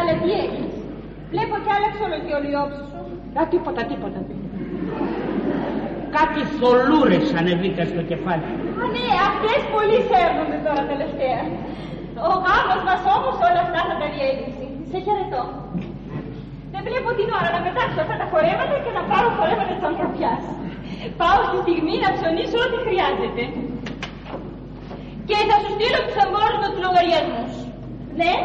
Αλλά τι έχεις? Βλέπω κι άλλαξε όλο και όλη η όψη σου. Τίποτα. Κάτι θολούρες ανεβήκαν στο κεφάλι. Α, ναι, αυτές πολύ σέρνονται τώρα τελευταία. Ο γάμος μας όμως όλα αυτά θα τα διέγγιξει. Σε χαιρετώ. Δεν βλέπω την ώρα να πετάξω αυτά τα φορέματα και να πάρω φορέματα της ανθρωπιάς. Πάω στη στιγμή να ψωνίσω ό,τι χρειάζεται. Και θα σου στείλω τους εμπόρους με τους λογαριασμούς. Ναι.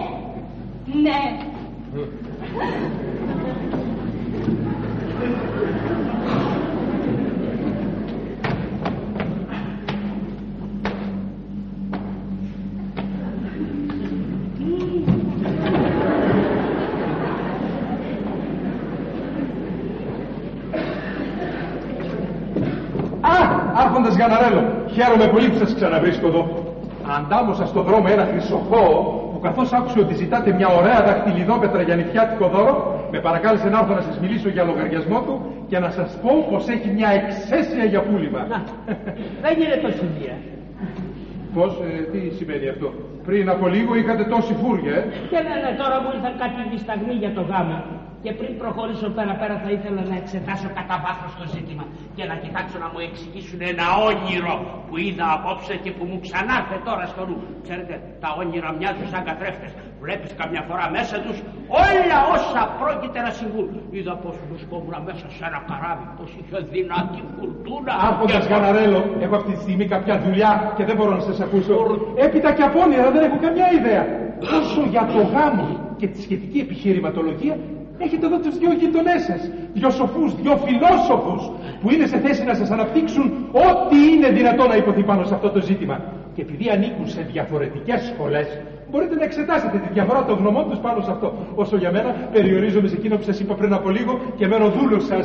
Άρχοντας Γιανναρέλο, χαίρομαι πολύ που σας ξαναβρίσκω εδώ. Αντάμωσα στο δρόμο ένα χρυσοχώο που καθώς άκουσε ότι ζητάτε μια ωραία δαχτυλιδόπετρα για νηφιάτικο δώρο, με παρακάλεσε να έρθω να σας μιλήσω για λογαριασμό του και να σας πω πως έχει μια εξαίσια για πούλημα. Δεν είναι τόσο βία. Πώς, τι σημαίνει αυτό? Πριν από λίγο είχατε τόση φούρια, Και ναι, τώρα μου ήρθαν κάτι δισταγμοί για το γάμο. Και πριν προχωρήσω πέρα θα ήθελα να εξετάσω κατά βάθος το ζήτημα και να κοιτάξω να μου εξηγήσουν ένα όνειρο που είδα απόψε και που μου ξανάρθε τώρα στο νου. Ξέρετε, τα όνειρα μοιάζουν σαν καθρέφτες. Βλέπεις καμιά φορά μέσα τους όλα όσα πρόκειται να συμβούν. Είδα πως βρισκόμουν μέσα σε ένα καράβι, πως είχε δυνατή φουρτούνα. Άρχοντας Γιανναρέλο, έχω αυτή τη στιγμή κάποια δουλειά και δεν μπορώ να σας ακούσω. Έπειτα και από όνειρα δεν έχω καμιά ιδέα. Όσο για το γάμο και τη σχετική επιχειρηματολογία, έχετε εδώ τους δυο γειτονές σας, δυο σοφούς, δυο φιλόσοφους, που είναι σε θέση να σας αναπτύξουν ό,τι είναι δυνατό να υποθεί πάνω σε αυτό το ζήτημα. Και επειδή ανήκουν σε διαφορετικές σχολές, μπορείτε να εξετάσετε τη διαφορά των γνωμών τους πάνω σε αυτό. Όσο για μένα, περιορίζομαι σε εκείνο που σας είπα πριν από λίγο και μένω δούλος σας.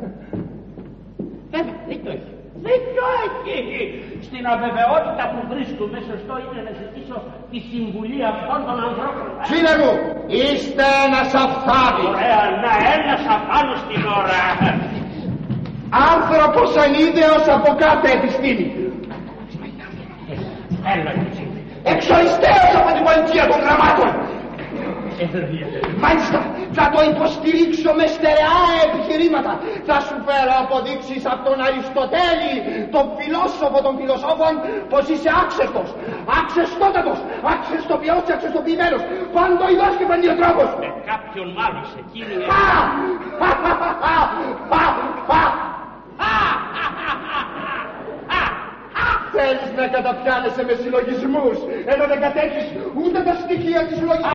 Δίκιο έχει. Στην αβεβαιότητα που βρίσκομαι, σωστό είναι να ζητήσω τη συμβουλή αυτών των ανθρώπων. Φίλε μου, είστε ένας αφθάδης. Ωραία, ένας απάνω στην ώρα. Άνθρωπος ανίδεος από κάθε επιστήμη. Εξοριστέως από την πολιτεία των γραμμάτων. Μάλιστα, θα το υποστηρίξω με στερεά επιχειρήματα. Θα σου φέρω αποδείξεις από τον Αριστοτέλη, τον φιλόσοφο των φιλοσόφων, πως είσαι άξεστος, αξεστότατος, αξεστοποιός και αξεστοποιημένος, παντοειδός και παντιοτρόπος. Με κάποιον μάλλον σε εκείνη. Θέλεις να καταπιάνεσαι με συλλογισμούς, ενώ δεν κατέχεις ούτε τα στοιχεία της λογικής.